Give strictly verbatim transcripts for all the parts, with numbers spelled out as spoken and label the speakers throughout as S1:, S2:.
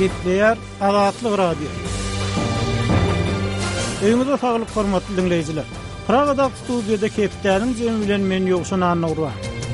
S1: Kepler Azatlyk Radio. Öňüňizde saglyk hormatly dinleýijiler. Pragada studiýada Kepler'in jemi bilen men ýogşan anlaýar.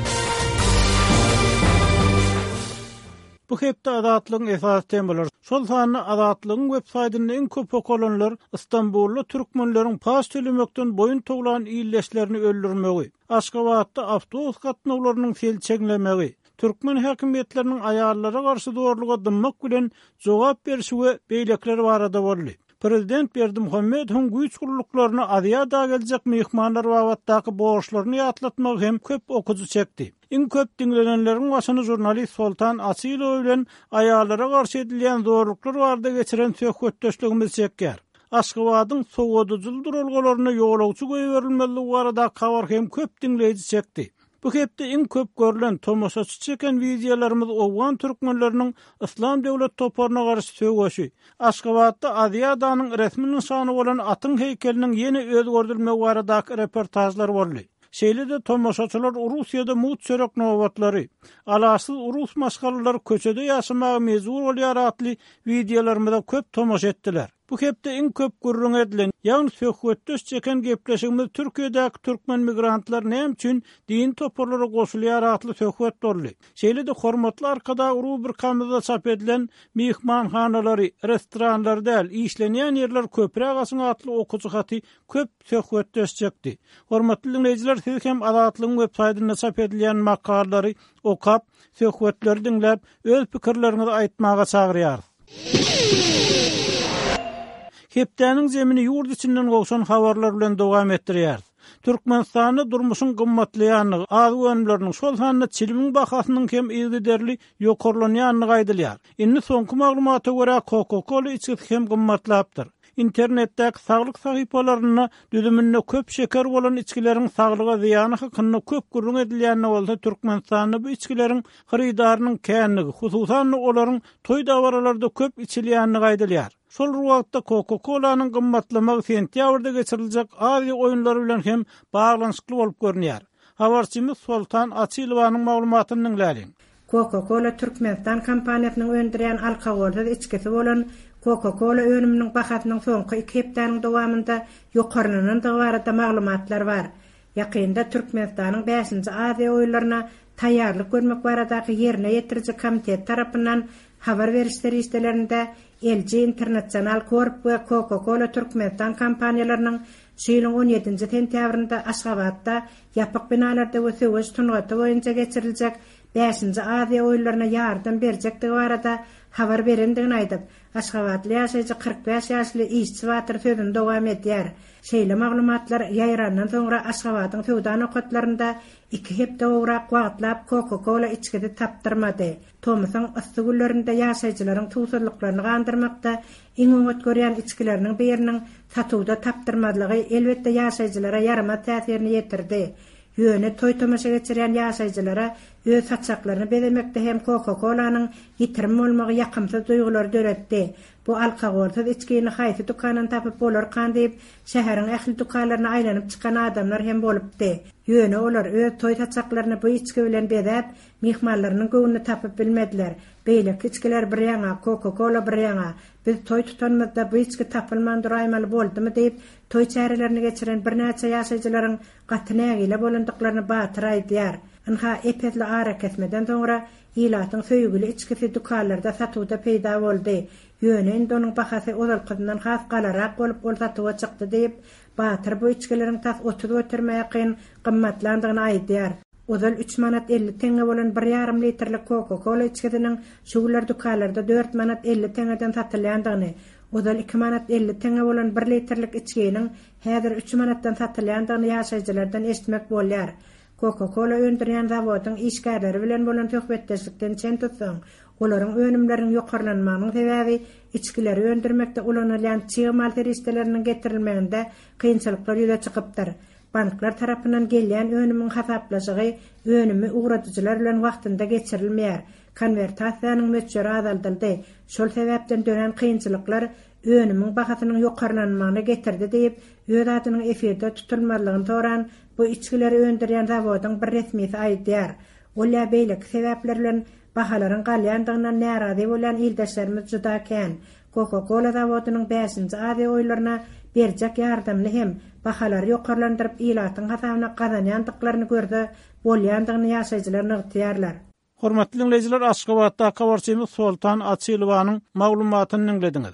S1: Bu hepde azatlygyň esas temalar. Şol sany azatlygyň websaýtyny iň köp okulanlar Istanbullu türkmenleriň pas tölemekden boyun toglan ýylleşlerini öldürmegi, Aşgabatda awtobus gatnawlarynyň felçeglemegi, türkmen häkimetleriniň aýallara garşy dogrulyga dymmak bilen jogap berişige beýlekler barada boldy. Prezident Berdimuhammedowyň güýç guruluklaryna adyada geljek mehmanlar wagtdaky borçlaryny ýatlatmak hem köp okuzy çekdi. Iň köp dinlenenleriň başyny jurnalist Sultan Asylow bilen aýallara garşy edilýän zorluklar barada geçiren söhbetdeşligimiz çekýär. Aşgabatyň sowadyjyl durulgalaryna ýolagçy goýberilmeli barada habar hem köp dinleýiji çekdi. Bu hepde iň köp görülen tomoşaçy çeken wideolarymyz Owgan türkmenleriniň İslam döwlet toparına garşy söwgeşi, Aşgabatda Adyadanyň resmi nişany bolan atyň heykeliniň ýene özgördirilmegi baradaky reportajlar boldy. Şeýle-de tomoşaçylar Russiýada mut çörek nowatlary, alasyz Rus maşgalary köçede ýaşamagy mezur bolýar atly wideolarymyzda köp tomoş etdiler. Bu hepde iň köp gurrun edilen, ýagny söhbetdeş çeken gepleşigimiz Türkiýedäki türkmen migrantlar näme üçin din toparlara goşulýar atly söhbet boldy. Şeýle-de hormatly arkada rubr kamyda çap edilen mehmanhanalary, restoranlar däl, işlenýän ýerler köprek asyň atly okujy haty köp söhbetdeş çekdi. Hormatly dinleýijiler, siz hem azatlygyň websaýtyna çap edilýän makalary okap, söhbetleri dinläp, öz pikirleriňizi aýtmaga çagyrýar. Hepdäniň jemini ýurt içinden gowşan habarlar bilen dowam etdirýär. Türkmenistany durmuşyň gymmatlyanyny, az öňleriniň şol sanyna çilimiň bahasynyň hem ýygderli ýokarlanýanyny gaýdylýar. Indi soňky maglumata görä Coca-Cola içki hem gymmatlapdyr. İnternetdäki saglyk sahypalaryna düzüminde köp şeker bolan içkileriň saglyga ziýany hakynda köp gurrun edilýänine bolsa, Türkmenistanda bu içkilerin hyrydarynyň känligi, hususan olaryň toý dawaralarda köp içilýänini gaýdylýar. Şol wagtda Coca-Cola'nyň gymmatlamagy sentýabrda geçiriljek Aziýa oýunlary bilen hem baglanşykly bolup görünýär. Habarçymyz Sultan Asylowyň maglumatyny dinläýin.
S2: Coca-Cola Türkmenistan kompaniýasynyň öndürýän alkogolsuz içkisi bolan Coca-Cola önümünün bahasynyň soňky iki hepdäniň dowamında ýokarlanan barada maglumatlar bar. Ýakynda Türkmenistanyň beşinji Aziýa oýunlaryna taýýarlyk görmek baradaky ýerine ýetirjek komitet tarapyndan habar berişleri istelerinde L G International Corp we Coca-Cola Türkmenistan kompaniýalarynyň şeýleň on ýedinji sentýabrynda Aşgabatda ýapyk binalarda we söwüş tungaty boýunça geçiriljek beşinji Aziýa oýunlaryna ýardam berjektigi barada habar berendigini aýdyp, Aşgabatly ýaşaýjy kırk beş ýaşly işçi Batyr sözünde dowam edýär. Şeýle maglumatlar ýaýrandan soňra Aşgabatyň Söwdan okatlarynda iki hepde owrak wagtlap Coca-Cola içkidi tapdyrmady. Tomysyň ysty günlerinde ýaşaýjylaryň tuğsuzlyklaryny gandyrmakda iň öňet görýän içkileriniň biriniň satywda tapdyrmadylygy elbetde ýaşaýjylara ýarama täsirini ýetirdi. Ýöne toý tomaşa geçirýän ýaşaýjylara öz saçaklaryny bezemekde hem Coca-Cola'nyň ýitirim bolmagy ýakymsy duýgular döretdi. Bu alkogolsuz içkini haýsy dukanyň tapyp bolar kan diýip şäheriň ähli dukanlaryna aýlanyp çykan adamlar hem bolupdy. Ýöne olar öz toý saçaklaryny bu içki bilen bezep, mehmanlarynyň göwnüni tapyp bilmediler. Beýleki içkiler bir ýaňa, Coca-Cola bir ýaňa. Biz toý tutanmazda bu içki tapylmandyr aýmaly boldymy diýip toý çärelerini geçiren bir näçe ýaşaýjylaryň gatnagyla bolandyklaryny Batyr aýdýar. Anha epetli ara kesmeden soňra ýylatyň söýgüli içkisi dukanlarda satywda peýda boldy. Ýöne indi onuň bahasy ozalkyndan has galarak bolup bol satywa çykdy diýip Batyr bu içkileriň tas otuz götürmäýän gymmatlandygyny aýdýar. Ozal üç manat elli tenge bolan bir ýarym litrlik Coca-Cola içkisiniň şuwlar dukanlarda dört manat elli tengeden satylýandygyny, ozal iki manat elli tenge bolan bir litrlik içkiniň häzir üç manatdan satylýandygyny ýaşaýjylardan eşitmek bolýar. Coca-Cola öndürýän zawodyň işgärleri bilen bolan söhbetdeşlikden çen tutsaň, olaryň önümleriniň ýokarlanmagynyň sebäbi içkileri öndürmekde ulanylýan çygymal terişdeleriniň getirilmeginde kynçylyklar ýüze çykypdyr. Banklar tarapyndan gelýän önümüň hasaplaşygy önümi uğradyjylar bilen wagtynda geçirilmeýär. Konvertasiýanyň möçleri azaldyldy. Şol sebäpden dönen kynçylyklar önümüň bahasynyň ýokarlanmagyna getirdi diýip öz adynyň efirde tutulmalygyny soran bu içkileri öndürýän zawodyň bir resmisi aýdýar. Ola beýlik sebäpler bilen bahalaryň galýandygyndan närazy bolan ildeşlerimiz juda kän. Coca-Cola zawodynyň beşinji ady oýlaryna berjek ýardamly hem bahalary ýokarlandyryp ilatyň hasabyna gazanýandyklaryny gördi, bolýandygyny ýaşaýjylar nygtýarlar.
S1: Hormatly dinleýijiler, Aşgabatda habarçymyz Sultan Açylowanyň maglumatyny dinlediňiz.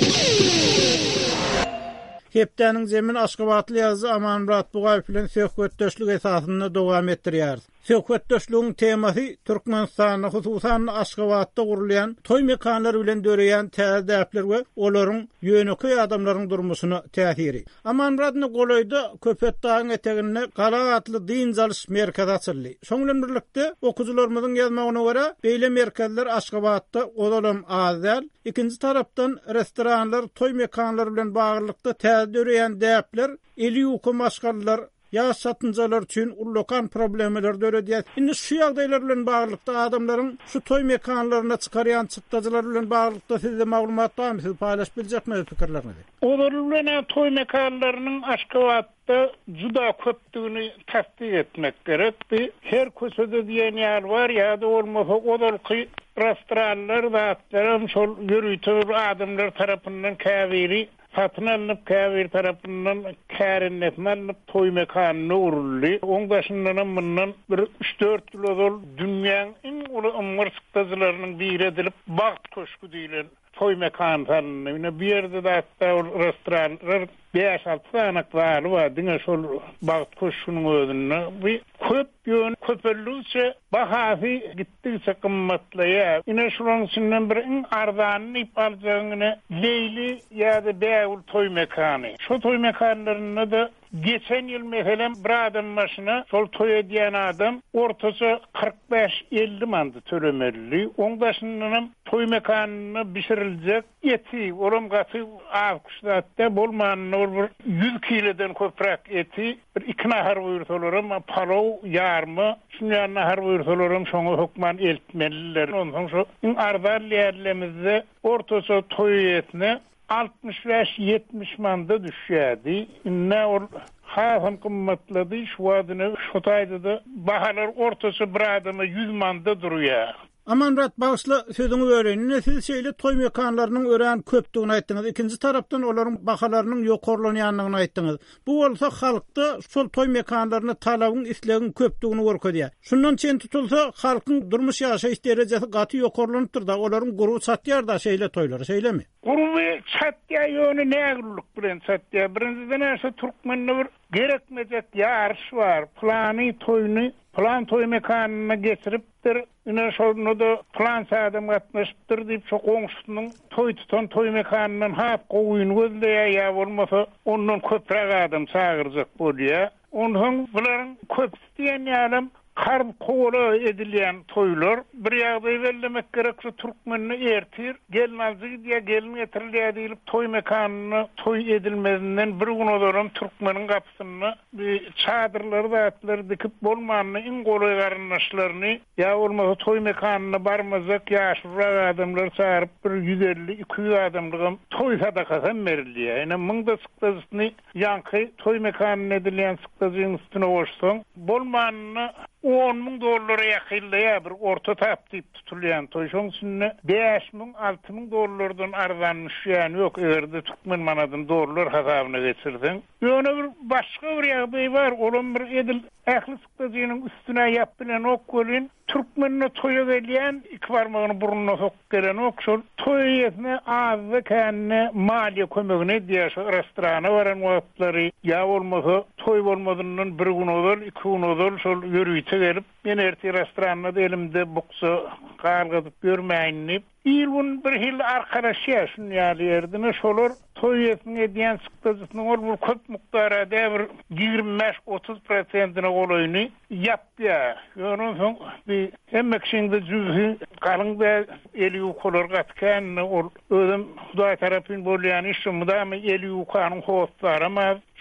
S1: Hepdäniň zemin Aşgabatly ýazy Amanmurat Bugaýew bilen söhbetdeşlik esasyny dowam etdirýär. Söhbetdeşligiň temasy Türkmenistanyň hususan Aşgabatda gurulýan toý mekanlary bilen döreýän täzäpler we olaryň ýöneki adamlaryň durmuşyna täsiri. Amanmuratny golaýda Köpet dagyň eteginde Gala atly din jalyş merkezi açyldy. Şoň bilen birlikde okuwçylarymyzyň ýazmagyna görä, beýle merkezler Aşgabatda odalam azal. Ikinji tarapdan restoranlar, toý mekanlary bilen baglykda täze döreýän däpler, eli ýuky maşgallar ya satıncalar üçün ullokan problemler dörediyat. Indi şu ýagdaýlar bilen baglykda adamlaryň şu toý mekanlaryna çykarýan çyptaçylar bilen baglykda sizde maglumat barmy? Siz paýlaşyp biljekmi pikirlerinizi?
S3: Olar bilen toý mekanlarynyň Aşgabatda juda köpdigini tasdik etmek gerekdi. Her köşede diýen ýer bar, ýa-da bolmasa olarky restoranlar zatlarym şol ýürüýtür adamlar tarapyndan käbiri satın alınıp käbir tarapyndan kärinletmeli toý mekanyny uruldy. Oňdaşyndan mundan bir üç dört ýyl ol dünýäň iň uly ymgyrsyklarynyň biri edilip Bagt köşkü diýilen toý mekanlaryny. Ýene bir ýerde de hatda restoranlar beş altı tane var we diňe şol Bagt köşküniň özünde bir köp ýön köpellikçe bahasy gitdikçe kymmatlaýar. Ýene şonuň içinden bir iň arzanyny ipaljagyny Leyli ýa-da Beýul toý mekany. Şo toý mekanlaryny da geçen ýyl meselem bir adam başyna şol toý edýän adam ortaça kırk beş elli mandy tölemeli. Oňdaşyndan toý mekanyny bişiriljek eti, olam gaty awkuşdatda bolmanyny bir yüz kilodan köprek eti, bir iki nahar buyursalarym, palaw, ýarmy, şuňa nahar buyursalarym şoňa hukman eltmeliler. Ondan şo arzan ýerlerimizde ortaça toý etini altmış beş yetmiş manda düşýärdi. Ne ol hasam kymmatlady, şu wadyny şu taýda bahalar ortaça bir adama yüz manda durýar.
S1: Amanmurat bagysla sözüňi öreňine siz şeýle toý mekanlarynyň ören köpdigini aýtdyňyz. Ikinji tarapdan olaryň bahalarynyň ýokarlanýanlygyny aýtdyňyz. Bu bolsa halkda şol toý mekanlaryny talabyň islegiň köpdigini görkezýär. Şundan çen tutulsa halkyň durmuş ýaşaýyş derejesi gaty ýokarlanypdyr da, olaryň guruw satýar da şeýle toýlary, şeýlemi?
S3: Guruw satýar ýöne nägirlik bilen satýar. Birinciden näse türkmenler bir gerekmejek ýarş bar. Plany toýuny plan toý mekanyna geçiripdir. Ine şonu da plan adam gatnaşypdyr diýip şo goňşusynyň toý tutan toý mekanynyň hap goýuny gözleýär ýa bolmasa ondan köprek adam çagyrjak bolýar. Onuň bilen köp diýen ýalam karm kola edilýän toýlar bir ýagdaý bellemek gerekse türkmenni ertir, gelnazy diýe gelin getirilýär diýilip toý mekanyny toý edilmezinden bir gün olaram türkmeniň gapysyny bir çadırlary zatlar dikip bolmanyny iň goly garyndaşlaryny ýa bolmasa toý mekanyna barmazak ýaşyrak adamlar çağırıp bir yüz elli iki yüz adamlygam toý sadakasy berilýär. Ene munda sıkdasyny ýanky toý mekanyna edilýän sıkdasynyň üstüne goşsaň bolmanyny on ming dollara ýakynlaya bir orta tap diýip tutulýan toýşoň üstüne beş ming altı ming dollardan arzanlyşýan ýok erde türkmen manadan dollar hasabyna geçirdiň. Ýöne bir başga bir ýagdaý bar, olam bir edil ähli sıkdasynyň üstüne ýap bilen ok golin türkmenine toýa gelýän iki barmagyny burununa sok gelen ok şol toý ýetne azda känne maliýe kömegine diýär restorana baran wagtlary ýa bolmasa toý bolmadyndan bir gün ozal iki gün ozal şol ýürüýte gelip men erti restoranda elimde buksa gargadyp görmäýini İlbun bir hil arkadaşya şunu ýalyrdym şolar toý etine diýen sıkdasynyň ol bir köp mukdarada bir yigirmi beş otuz prosentine golaýyny ýapýar. Ýöne soň bir hemmekşinde jüzü galynda eli ýokalar gatkan ol özüm Hudaý tarapyn bolýan işim da men eli ýokanyň howstlary ama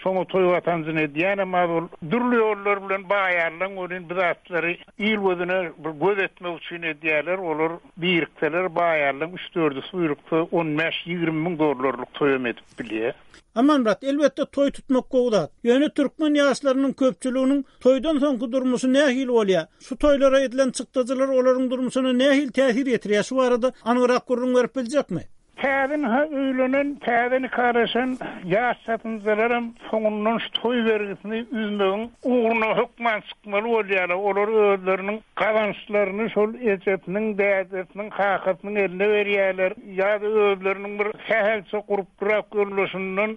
S3: şoňa toý watansyn edýän ama ol dürli ýollar bilen baýarlaň onuň bizatlary ýyl gözüne bir göz etmek üçin edýärler. Olar birikseler baýarlaň üç dört suýrukda on beş ýygrimi miň dollarlyk toýam edip bilýär.
S1: Aman brat, elbette toy tutmak gowdat. Ýöne türkmen ýaşlarynyň köpçüliginiň toydan soňky durmuşy nähil bolýar? Şu toylara edilen çykdyjylar olaryň durmuşyna nähil täsir etýär? Şu arada anyrak gurrun berip biljekmi?
S3: Täzin öýlenen, täzini karaşan ýaş satynjylarym soňundan şu toy bergisini üzmegiň uğruna hukman çykmaly bolýar. Olar özleriniň kazançlaryny şol ejetiniň, däzetiniň, hakatynyň eline berýärler. Ýa-da özleriniň bir sähelçe gurup durak görülüşinden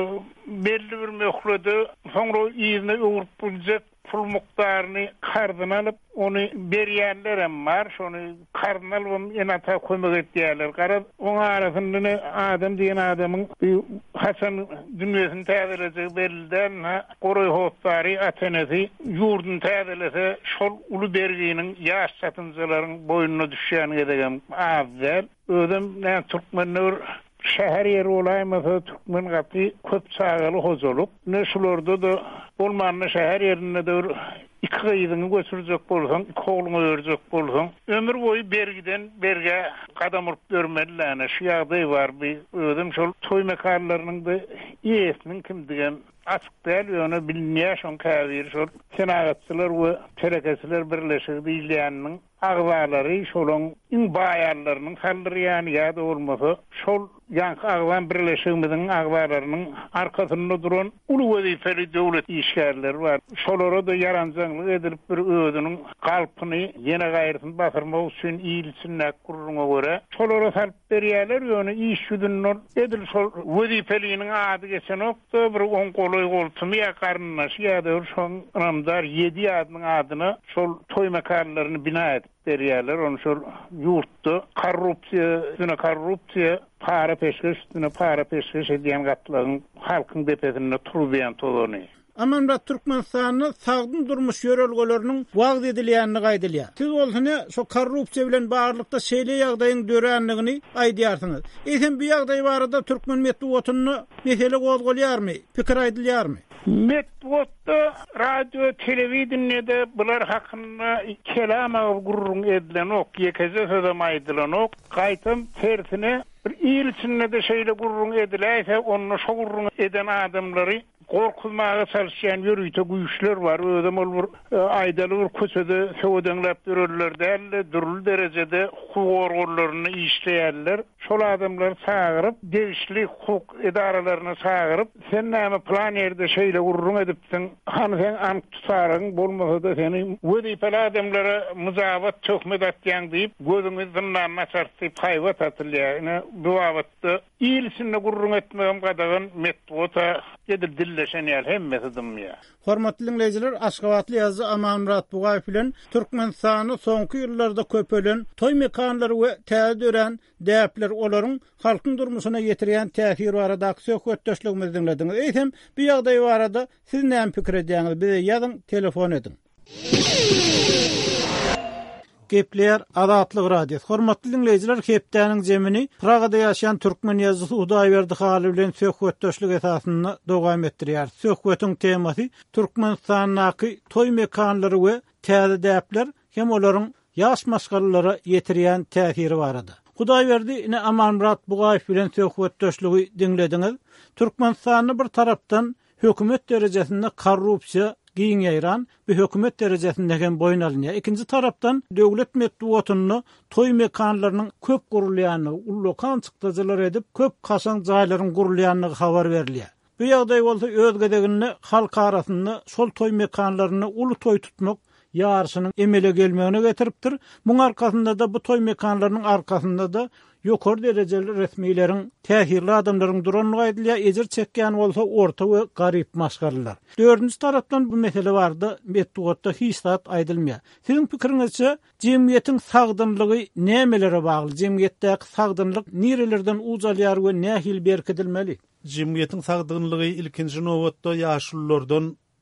S3: belli bir möhlede soňra ýygyny öwürip biljek pul mukdaryny kardan alyp onu berýänler hem bar. Şonu kardan alyp enata kömek etýärler. Gara oňa arasynda adam diýen adamyň haçan dünýäsini täzeledigi belliden goraý hopdary atenesi ýurdun täzelese şol uly berginiň ýaş satynjylaryň boýnuna düşýän edegem awvel ödüm näme türkmenler şäher ýeri olaýmasa türkmen gaty köp çagaly hozulup ne şularda da bolmanyny şäher ýerinde de iki gyýdyny götürjek bolsaň, iki ogluny öýrjek bolsaň, ömür boýu bergiden berge gadam urup görmeliler. Şu ýagdaý bar, bir özüm şol toy mekanlarynyň da ýesiniň kimdigen açık değil ve onu bilmeyen şon kavir şol senagatçılar ve terekesiler birleşik diýilýäniniň agzalary şolun in baýarlarynyň saldyrýany ýa-da bolmasa şol ýanky agzan birleşigimiziň agzalarynyň arkasynda duran uly wezifeli döwlet işgärleri bar. Şolara da yaranjaklyk edilip bir özüniň galpyny ýene gaýrysyn basyrmak üçin iýilsinlik gurruna görä şolara salyp berýärler we onu iş ýüzünden edil şol wezifeliğiniň ady geçen okda bir on goloy goltumy ýakarynna ýa-da şol namdar ýedi ýadynyň adyny şol toy mekanlaryny bina edip berýärler. Onu şol ýurtda korrupsiýa, üstüne korrupsiýa, para peşkeş üstüne para peşkeş edýän gatlaryň halkyň depesinde turýan tolany.
S1: Aman da Türkmenistanyň sagdyn durmuş ýörelgelerini wagt edilýänini gaýdylýar. Siz bolsany şo korrupsiýa bilen barlykda şeýle ýagdaýyň döränligini aýdýarsyňız. Eýsem bu ýagdaý barada türkmen medeniýetini mesele gozgolýarmy? Pikir aýdylýarmy?
S3: Medeniýetde radio, telewizionyada bular hakynda kelam gurrun edilen ok, ýekeze sözem aýdylan ok, gaýtam tersine bir ýyl içinde de şeýle gurrun ediläse, onu şo gurrun eden adamlary korkulmağa çalışan yürüyte güýçler var. Özüm ol bir aýdaly bir köçede söwdenläp dörürler däl, dürli derecede hukuk organlaryny işleýärler. Şol adamlar çagyryp, degişli hukuk edaralaryna çagyryp, sen näme plan ýerde şeýle gurrun edipdiň, hany sen ank tutaryň bolmasa da seni wezifeli adamlara muzabat töhmet etýän diýip, gözüňiz dyndan maçartyp haýwat atylýar. Bu wagtda ýylsyna gurrun etmegem gadagan medeniýete gedip dilleşen ýer hemmesi dymýa.
S1: Hormatly dinleýijiler, Aşgabatly ýazgy Amanmurat Bugaýew bilen Türkmenistany soňky ýyllarda köpelen toy mekanlary we täze dören däpler olaryň halkyň durmuşyna ýetirýän täsiri barada söhbetdeşligimizi dinlediňiz. Eýsem, bu ýagdaý barada siz näme pikir edýäňiz? Bize ýazyň, telefon edin. Gepler Azatlyk radiosu. Hormatly dinleýijiler, hepdäniň jemini Pragada ýaşaýan türkmen ýazgysy Udaýberdi Haly bilen söhbetdeşlik esasynda dowam etdirýär. Söhbetiň temasy Türkmenistanyň toy mekanlary we täze däpler hem olaryň ýaş maşgalalara ýetirýän täsiri barada. Udaýberdi ine Amanmurat Bugaýew bilen söhbetdeşligi dinlediňiz. Türkmenistanyň bir tarapdan hökümet derejesinde korrupsiýa giň ýaýran we hökümet derejesindäki boýun alynýar. Ikinji tarapdan döwlet medeniýetini toy mekanlarynyň köp gurulýanyny, ullukan çykdyjylar edip köp kaçan jaýlaryň gurulýanyny habar berilýär. Bu ýagdaý bolsa öz gedegini halk arasynda şol toy mekanlaryny uly toy tutmak ýarşynyň emele gelmegine getiripdir. Muň arkasynda da bu toy mekanlarynyň arkasynda da ýokary derejeli resmiýleriň täsirli adamlaryň duranyny gaýdylýar, ejir çekýän bolsa orta we garyp maşgaralar. Dördünçi tarapdan bu mesele bardy, medeniýetde hiç zat aýdylmaýar. Siziň pikiriňizçe jemgyýetiň sagdynlygy nämelere bagly? Jemgyýetdäki sagdynlyk nirelerden uzalýar we nähil berkidilmeli?
S4: Jemgyýetiň sagdynlygy ilkinji nowatda ýaşullardan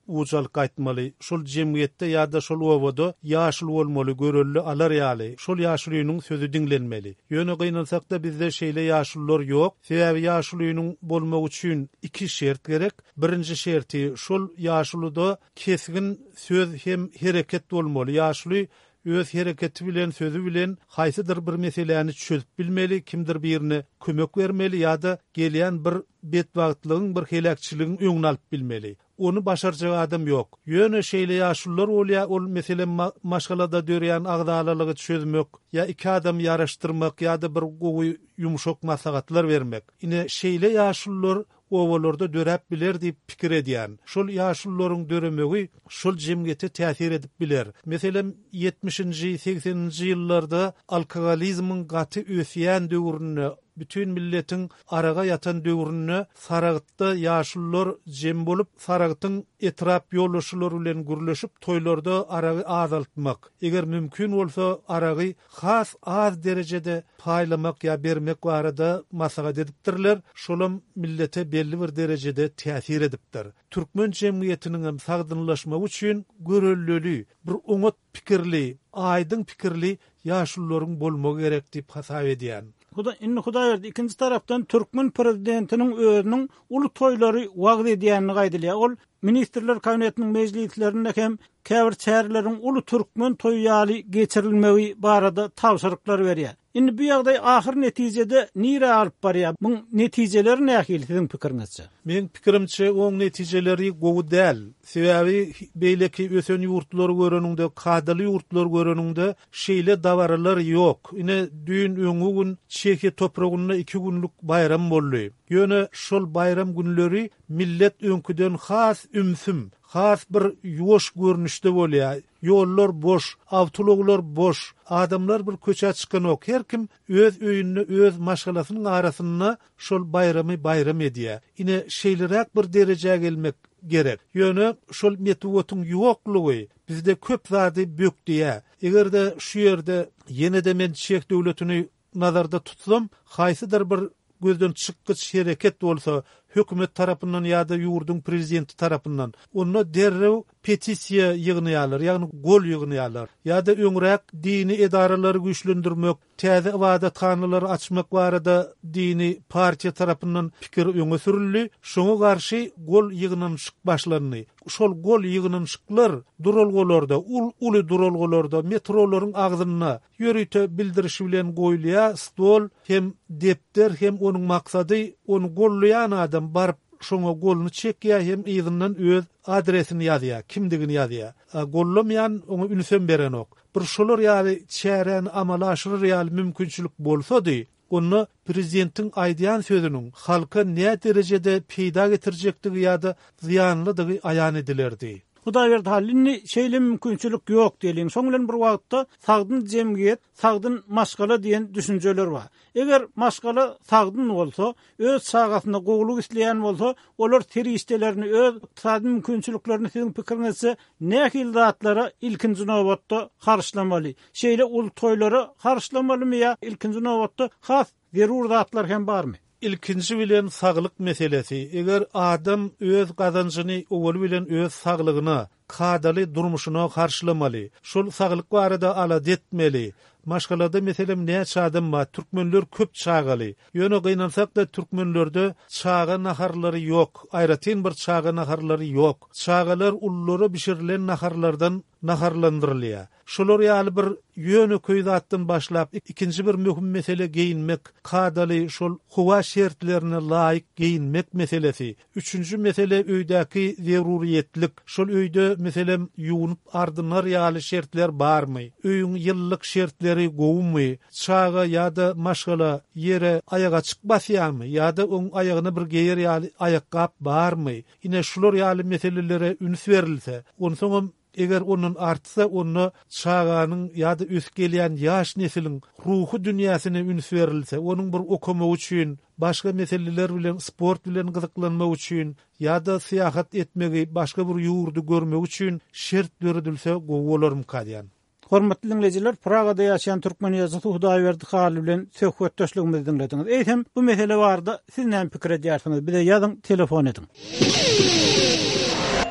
S4: ucal gaýtmaly. Şol jemgyýetde ýa-da şol owada ýaşyl bolmaly, görelli alar ýaly. Şol ýaşylynyň sözü dinlenmeli. Ýöne gynalsakda bizde şeýle ýaşyllar ýok. Sebäbi ýaşylynyň bolmagy üçin iki şert gerek. Birinji şerti şol ýaşylyda kesgin söz hem hereket bolmaly. Ýaşyly öz hereketi bilen sözü bilen haýsydyr bir meseleni çözüp bilmeli, kimdir birine kömek bermeli ýa-da gelýän bir betbagtlygyň, bir helakçylygyň öňüne alyp bilmeli. Onu başarjak adam ýok. Ýöne şeýle ýaşullar bolýa, ol meselen maşgalada döreýän agdalalygy çözmek, ýa iki adam ýaraşdyrmak, ýa-da bir gowy ýumşak maslahatlar bermek. Ine şeýle ýaşullar owalarda dörep biler diýip pikir edýän. Şol ýaşullaryň döremegi şol jemgyýete täsir edip biler. Meselen ýetmişinji sekseninji ýyllarda alkoholizmiň gaty ösýän döwrüne, bütün milletin araga yatan döwrüne Saragatda ýaşullar jem bolup Saragatdyň etrap ýollaşylary bilen gürleşip toýlarda aragy azaltmak. Eger mümkin bolsa aragy has az derejede paýlamak ýa bermek barada maslahat edipdirler. Şolam millete belli bir derejede täsir edipdir. Türkmen jemgyýetiniň hem sagdynlaşmagy üçin görellili, bir oňat pikirli, aýdyň pikirli ýaşullaryň bolmagy gerek diýip hasap edýän.
S1: Huda inni Hudaýberdi ikinji tarapdan Türkmen prezidentiniň özüniň uly toýlary wagt edýänini gaýdylýar. Ol ministrler kabinetiniň mejlislerinde hem käbir çärleriň uly Türkmen toýýaly geçirilmegi barada tawsyryklar berýär. Indi bu ýagdaý ahir netijede nire alyp barýar? Bu netijeleri nähili siziň pikiriňizçe?
S4: Men pikirimçe oň netijeleri gowy däl. Sebäbi beýleki ösen ýurtlar göreninde, kadaly ýurtlar göreninde şeýle dawaralar ýok. Ine düýün öňü gün Çekiýe topragyna iki günlük bayram boldy. Ýöne şol bayram günleri millet öňküden has ümsüm, has bir ýoş görnüşde bolýar. Ýollar boş, awtologlar boş, adamlar bir köçe çykan ok. Her kim öz öýünde, öz maşgalasynyň arasyna şol bayramy bayram edýär. Ine şeýleräk bir derejäge gelmek gerek. Ýöne şol metwotyň ýoklugy bizde köp zady bökdiýär. Egerde şu ýerde ýene-de men Çek döwletini nazarda tutsam, haýsydyr bir gözden çykgyç hereket bolsa, hökümet tarapyndan ýa-da ýurdun prezidenti tarapyndan onu derrew petisiýa ýygnaýarlar, ýagny gol ýygnaýarlar. Ýa-da öňräk dini edaralary güýçlendirmek, täze ibadathanalary açmak barada dini partiýa tarapyndan pikir öňe sürildi. Şoňa garşy gol ýygnanyşyk başlandy. Şol gol ýygnanyşyklar duralgolarda, ul uly duralgolarda metrolaryň agzyna ýörüte bildirişi bilen goýulýar, stol hem depter hem onuň maksady onu gollayan adam barıp şoňa golunu çekýär hem ýygynyň öz adresini ýazýar, kimdigini ýazýar. Gollamayan oňa ünsem beren ok. Bir şolar ýaly çären amalaşyr ýaly mümkinçilik bolsa-dy, onu prezidentin aýdýan sözüniň halka näme derejede peýda getirjekdigi ýa-da ziýanlydygy aýan edilerdi.
S1: Hudaýberdi halini şeýle mümkinçilik ýok diýelim. Soňlan bir wagtda sagdyn jemgyýet, sagdyn maşgala diýen düşünjeler bar. Eger maşgala sagdyn bolsa, öz sagatyna gowluk isleýän bolsa, olar teristelerini öz sagdyn mümkinçiliklerini siziň pikiriňizçe nähili zatlara ilkinji nowatda garşylamaly? Şeýle ul toýlary garşylamalymy ýa ilkinji nowatda has zerur zatlar hem barmy?
S4: İlkinci bilen saglyk meselesi. Eger adam öz gazanjyny owul bilen öz saglygyna, kadaly durmuşyna garşylamaly. Şol saglyk barada alat etmeli. Maşgalada meselem näçe adam bar? Türkmenler köp çagaly. Ýöne gynansak da türkmenlerde çaga naharlary ýok. Aýratyn bir çaga naharlary ýok. Çagalar ullary bişirilen naharlardan naharlandyrylýar. Şolar ýaly bir ýöne köýdatdan başlap ikinji bir möhüm mesele geyinmek, kadaly şol howa şertlerine laýyk geyinmek meselesi. Üçüncü mesele öýdäki zeruriýetlik. Şol öýde meselem ýuwunup ardynar ýaly şertler barmy? Öýüň ýyllyk şertleri gowmy? Çaga ýa-da maşgala ýere aýaga çykmasýarmy? Ýa-da oň aýagyna bir geýer ýaly aýakkap barmy? Ine şolar ýaly meselelere üns berilse, onu soňam eger onun artsa onu çağanyň ýa-da ösgelýän ýaş nesiliň ruhy dünýäsine üns berilse, onun bir okuma üçin, başga meseleler bilen, sport bilen gyzyklanma üçin ýa-da syýahat etmegi, başga bir ýurdu görmek üçin şert berilse gowy bolarmy kadýan.
S1: Hormatly dinleyijiler, Pragada ýaşaýan türkmen ýazgysy Hudaýberdi Haly bilen söhbetdeşligimizi dinlediňiz. Eýsem bu mesele barada siz näme pikir edýärsiňiz? Bir de ýazyň, telefon ediň.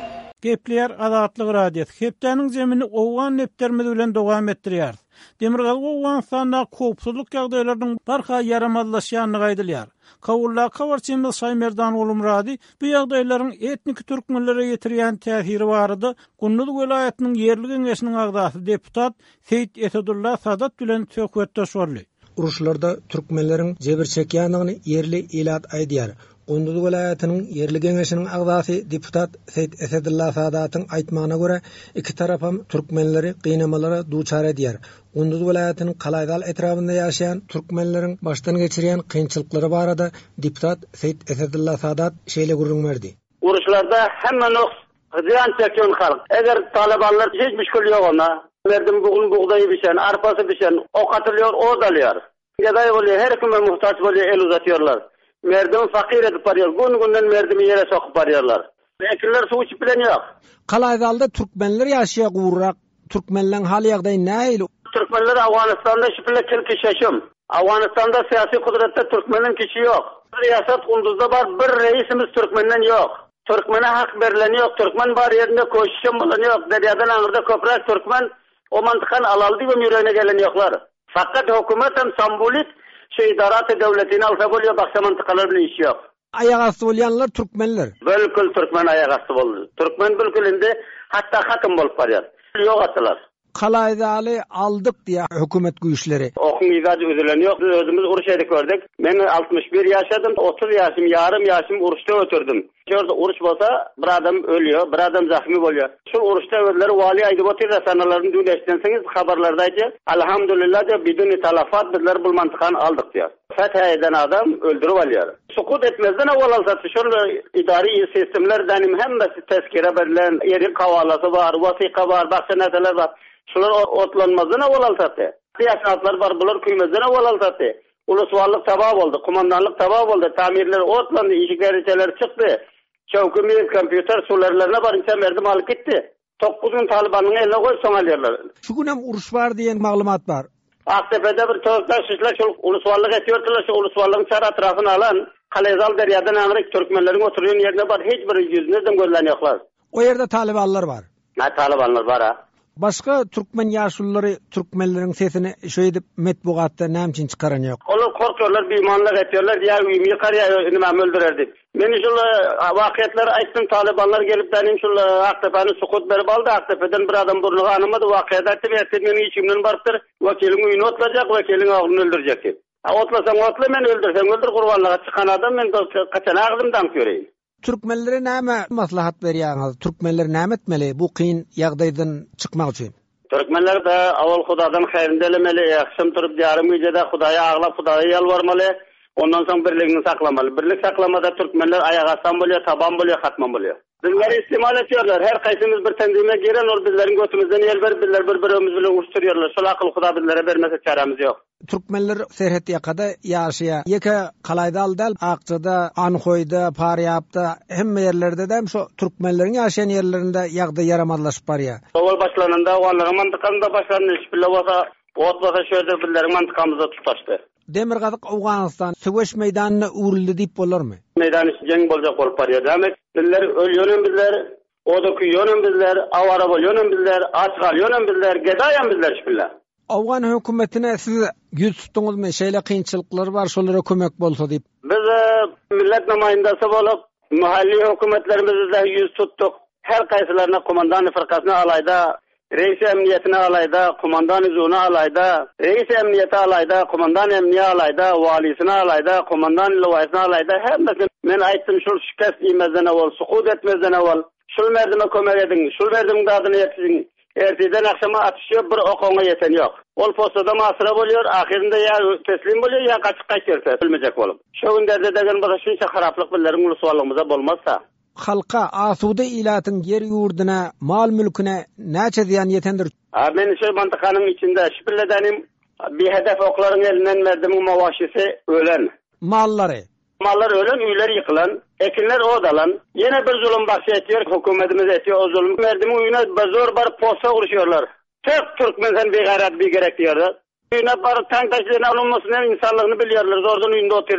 S1: Gepler Azatlyk radiosu. Hepdeniň zemini owgan neptermez bilen dowam etdirýär. Demirgal Owganstanda köpçülük ýagdaýlarynyň barha yaramazlaşýanyny gaýdylýar. Kawulla Kawarçymyz Şaymerdan Ulumrady bu ýagdaýlaryň etnik türkmenlere ýetirýän täsiri barady. Günnüz welaýatynyň ýerli geňeşiniň agdasy deputat Seyit Esedulla Sadat bilen söhbetde şolly.
S5: Uruşlarda türkmenleriň jebir çekýändigini yerli ilat aýdýar. Gündüz welaýatynyň yerli geňeşiniň agdasy deputat Seyit Esedulla Sadatyň aýtmagyna görä, iki tarapam türkmenleri gynamalara duçar edýär. Gündüz welaýatynyň Kalaýdal etrafynda ýaşaýan türkmenleriň başdan geçirýän kynçylyklary barada deputat Seyit Esedulla Sadat şeýle gurulmady.
S6: Uruşlarda hemme noq ziyan çekýän halk. Eger talibanlar hiç müşkül ýok ona, merdim bugün buğdayı biçen, arpası biçen, ok atylýar, o dalýar. Gaday bolýar, her kime muhtaç bolýar, el uzatýarlar. Merdim fakir edip barýar. Gün günden merdimi ýere sokup barýarlar. Ekiller suw içip bilen ýok.
S5: Kalaýdalda türkmenler ýaşaýar gurrak. Türkmenlerin hali ýagdaýy näýil?
S6: Türkmenler Awganistanda şipile kilki şeşim. Awganistanda siyasi kudretde Türkmenin kişi ýok. Riyasat Gündüzde bar, bir reisimiz Türkmenden ýok. Türkmene hak berilen ýok. Türkmen bar ýerinde köşüşüm bolan ýok. Derýadan aňyrda köprak Türkmen o mantykan alaldy we ýüregine gelen ýoklar. Fakat hökümet hem sambolik şey idarat-ı devletine alsa bolýar, baksa mantykalar bilen iş ýok.
S5: Ayak asty bolýanlar türkmenler.
S6: Bölkül Türkmen ayak asty boldy. Türkmen bölkülinde hatta hakim bolup barýar. Ýok atlar.
S5: Kalaýdaly aldyk diýä hökümet güýçleri.
S6: Okun ýazy özülen ýok. Özümiz uruş edip gördük. Men altmış bir ýaşadym, otuz ýaşym, ýarym ýaşym uruşda ötürdüm. Şurada uruş bolsa bir adam ölüyor, bir adam zahmi bolýar. Şu uruşda öldüler wali aýdyp otyr sanalaryny dün eşdenseňiz habarlarda aýdýar. Alhamdulillah de biduni talafat bizler bu mantykan aldyk diýär. Fetha eden adam öldürüp alýar. Sukut etmezden awal alsa şol idari sistemlerden hemmesi tezkire berilen ýeri kawalasy bar, wasyka bar, başga nädeler bar. Şular otlanmazdan awal alsa. Siyasatlar bar, bular küýmezden awal alsa. Uluswarlyk tabap boldy, komandanlyk tabap boldy, tamirler otlandy, işikler içeler çykdy. Çöwkümiz, kompýuter sularlaryna barynça merdim alyp gitdi. dokuz gün Talibanyň eline goýup soňalýarlar.
S5: Şu gün hem uruş bar diýen maglumat bar.
S6: Aktepe'de bir tövbe şişler şol uluswarlyk etýärdiler, şu uluswarlygyň çar atrafyny alan, Kalaýdal derýadan aňyryk türkmenleriň oturýan ýerine bar, hiç bir ýüzünden görülen ýoklar.
S5: O ýerde talibanlar bar.
S6: Ne talibanlar bar ha?
S5: Başka Türkmen ýaşullary türkmenleriň sesini şo edip metbugatda näme çykaran ýok.
S6: Olar korkýarlar, biýmanlyk etýärler, ýa üými ýykar ýa nima öldürerdi. Men şol wakyatlar aýtdym, talibanlar gelip benim şol Aktepe'ni sukut berip aldy. Aktepe'den bir adam burnuga anymady, wakyat aýtdy, etdi meni içimden barpdyr, wakiliň üýüne otlajak, wakiliň oğluny öldürjek diýip. Otlasaň otla, men öldürsem öldür, gurbanlyga çykan adam men kaçan agdymdan göreyim.
S5: Türkmenlere näme maslahat berýäňiz? Türkmenler näme etmeli bu kyn ýagdaýdan çykmak üçin?
S6: Türkmenler de awal Hudadan haýryn dilemeli, ýakşym turup ýarym ýerde Hudaýa aglap, Hudaýa ýalvarmaly, ondan soň birligini saklamaly. Birlik saklamada Türkmenler aýak astan bolýar, taban bolýar, hatman bolýar. Bizler istimal etýärler, her kaýsymyz bir tenzime giren, ol bizleriň götümizden ýel berip, bizler bir-birimiz bilen uruşturýarlar. Şol akyl Huda bizlere bermese çaramiz ýok.
S5: Türkmenler serhet ýakada ýaşaýar. Ýeke Kalaýdalda, Akçada, Anhoýda, Paryapda, hemme ýerlerde de şu türkmenleriň ýaşaýan ýerlerinde ýagdaý yaramazlaşyp barýar.
S6: Owal başlananda Owallygy mantykanda başlandy, şipille bolsa, ot bolsa şöýde bizleriň mantykamyzda tutaşdy. Demirgazyk
S5: Awganistan Söwüş meýdanyna urildi diýip bolarmy?
S6: Meýdany jeň boljak bolup barýar. Demek bizler ölýän bizler, oda küýän bizler, awara bolýan bizler, aç galýan bizler, gedaýan bizler şipille.
S5: Awgan hökümetine siz ýüz tutduňyzmy? Şeýle kynçylyklar bar, şolara kömek bolsa diýip.
S6: Biz millet namaýandasy bolup, mahalli hökümetlerimizde ýüz tutduk. Her gaýsylaryna komandan firkasyna alayda, reis emniyetine alayda, komandan üzüne alayda, reis emniyete alayda, komandan emniye alayda, valisine alayda, komandan lawasine alayda, hemmesi men aýtdym şol şikast iýmezden awal, sukut etmezden awal, şol merdime kömek ediň, şol merdimiň adyny ýetdiň. Erteden akşama atışıyor, bir okonga yeten yok. Ol postada masra bolýar, ahirinde ya teslim bolýar, ya kaçık kaçırsa, bilmejek bolup. Şu günderde degen bir şunça haraplyk bilerin uluswarlygymyza bolmazsa.
S5: Halka asuda ilatyň yer ýurduna, mal mülküne näçe ziýan ýetendir?
S6: Ha, men şu mantykanyň içinde şipilledenim, bir hedef oklaryň elinden merdimiň mawaşysy ölen.
S5: Mallary.
S6: Mallar ölen, üýler ýykylan, ekinler odalan. Yine bir zulüm başy etýär, hökümetimiz etýär, o zulüm merdimiň üýüne bazor bar posta uruşýarlar. Tek Türkmen sen begarat bir gerek diýerler. Üýüne bar taň taşlaryny alınmasyny insanlygyny bilýärler, zordan üýünde oturýarlar.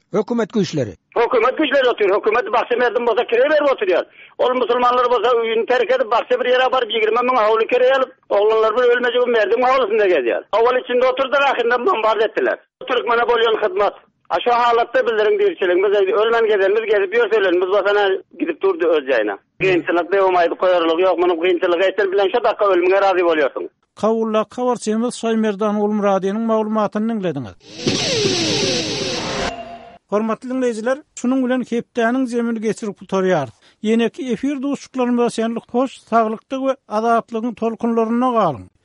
S5: Hökümet güýçleri.
S6: Hökümet güýçleri oturuyor. Hökümet baksa merdim bolsa kire berip oturuyor. Ol musulmanlar bolsa üýüni terk edip baksa bir ýere barıp ýigirme miň howly kire alyp, oğlanlar bir ölmejek merdim howlysynda gezýär. Awal içinde oturdular, ahyrda bombard etdiler. Türkmene bolýan hyzmat. Aşa halatda bildirin diýişçiligimiz, ölmen gezerimiz gezip ýörselerimiz basana gidip durdy öz ýaýyna. Gynçylyk dewamaýdy, goýarlyk ýok, muny gynçylyk etler bilen şo dakika ölmüňe razy bolýarsyň.
S1: Kawulla kawarçymyz Şaýmerdan Ulmuradynyň maglumatyny dinlediňiz. Hormatly dinleýijiler, şunun bilen hepdäniň zemini geçirip tutarýar. Ýene-ki efir duşuklarymyza şenlik hoş, saglykdyk we azatlygyň tolkunlaryna galyň.